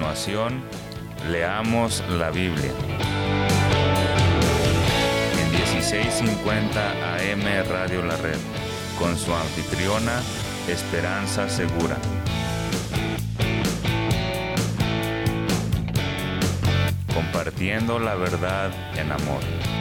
continuación, leamos la Biblia. En 1650 AM Radio La Red, con su anfitriona Esperanza Segura. Compartiendo la verdad en amor.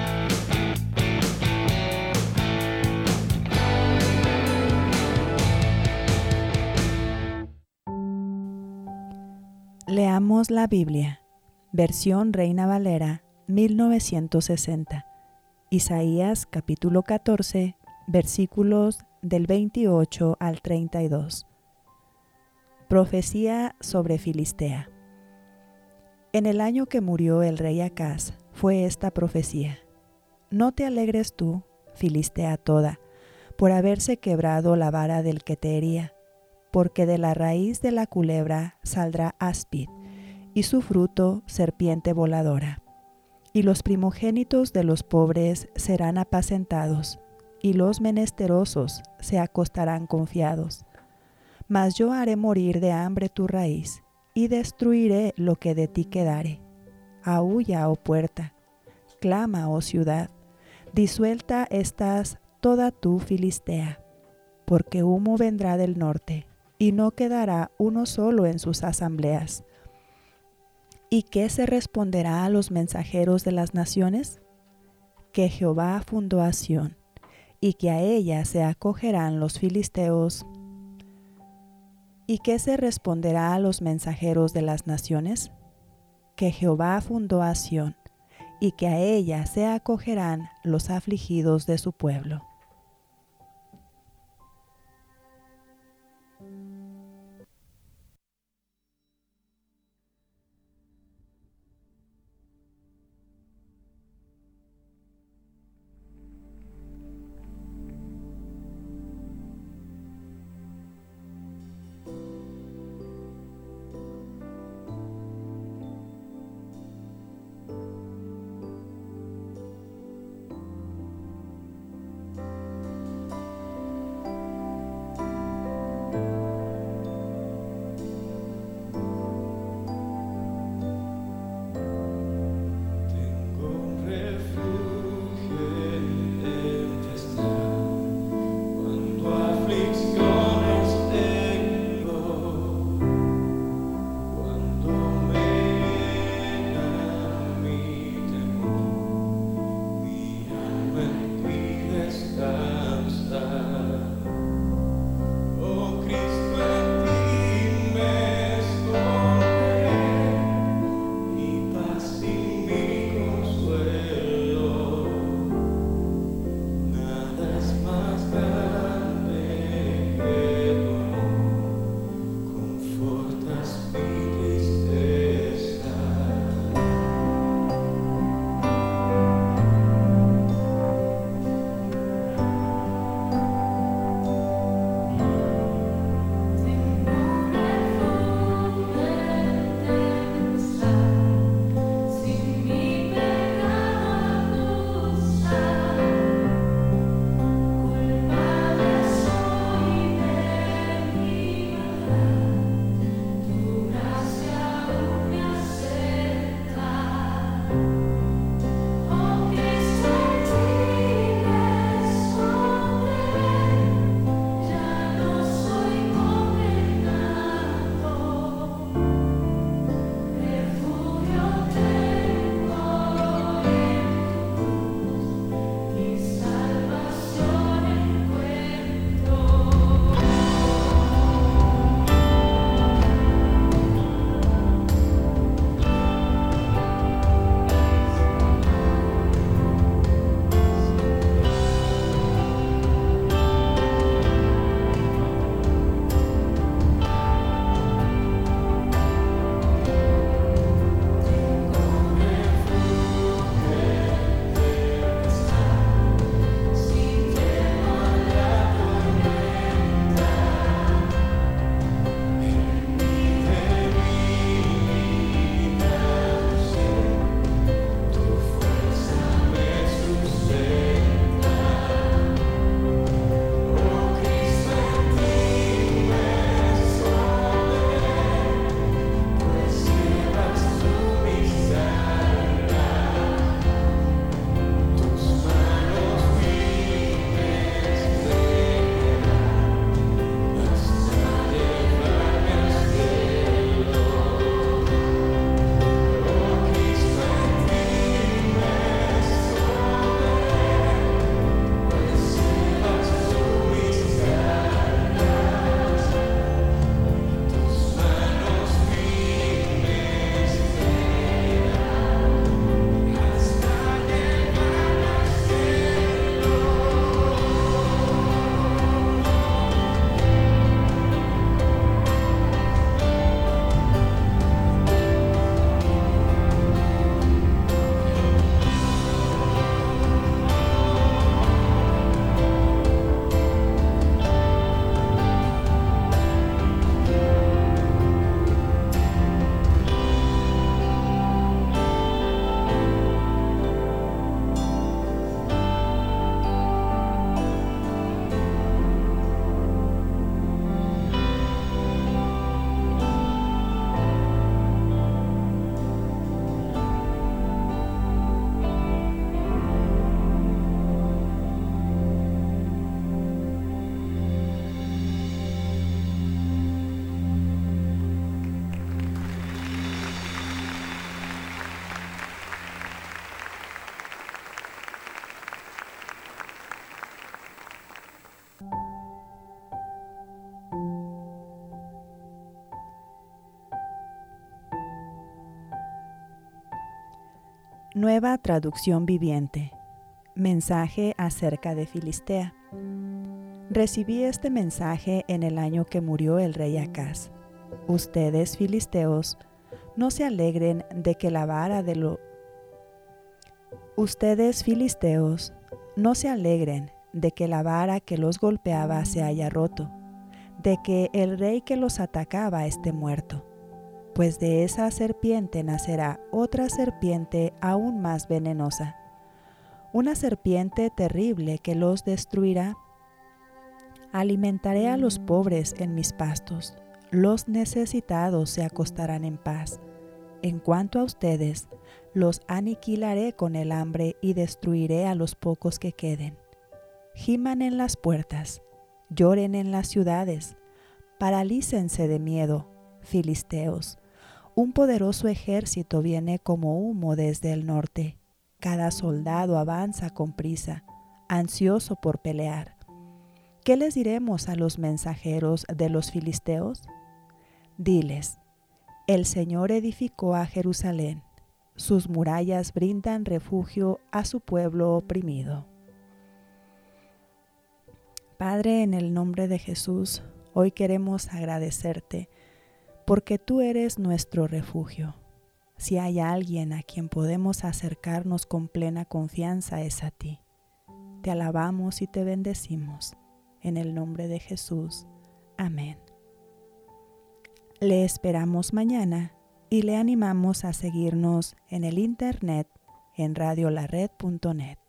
Leamos la Biblia, versión Reina Valera, 1960, Isaías capítulo 14, versículos del 28 al 32. Profecía sobre Filistea. En el año que murió el rey Acaz fue esta profecía: No te alegres tú, Filistea toda, por haberse quebrado la vara del que te hería, porque de la raíz de la culebra saldrá áspid, y su fruto serpiente voladora. Y los primogénitos de los pobres serán apacentados, y los menesterosos se acostarán confiados. Mas yo haré morir de hambre tu raíz, y destruiré lo que de ti quedare. Aúlla, oh puerta, clama, oh ciudad, disuelta estás toda tú, Filistea, porque humo vendrá del norte, y no quedará uno solo en sus asambleas. ¿Y qué se responderá a los mensajeros de las naciones? Que Jehová fundó a Sión, y que a ella se acogerán los filisteos. ¿Y qué se responderá a los mensajeros de las naciones? Que Jehová fundó a Sión, y que a ella se acogerán los afligidos de su pueblo. Nueva traducción viviente. Mensaje acerca de Filistea. Recibí este mensaje en el año que murió el rey Acaz. Ustedes, filisteos, no se alegren de que la vara de lo... Ustedes, filisteos, no se alegren de que la vara que los golpeaba se haya roto, de que el rey que los atacaba esté muerto, pues de esa serpiente nacerá otra serpiente aún más venenosa, una serpiente terrible que los destruirá. Alimentaré a los pobres en mis pastos, los necesitados se acostarán en paz. En cuanto a ustedes, los aniquilaré con el hambre y destruiré a los pocos que queden. Giman en las puertas, lloren en las ciudades, paralícense de miedo, filisteos. Un poderoso ejército viene como humo desde el norte. Cada soldado avanza con prisa, ansioso por pelear. ¿Qué les diremos a los mensajeros de los filisteos? Diles: el Señor edificó a Jerusalén, sus murallas brindan refugio a su pueblo oprimido. Padre, en el nombre de Jesús, hoy queremos agradecerte porque tú eres nuestro refugio. Si hay alguien a quien podemos acercarnos con plena confianza es a ti. Te alabamos y te bendecimos. En el nombre de Jesús. Amén. Le esperamos mañana y le animamos a seguirnos en el internet en radiolared.net.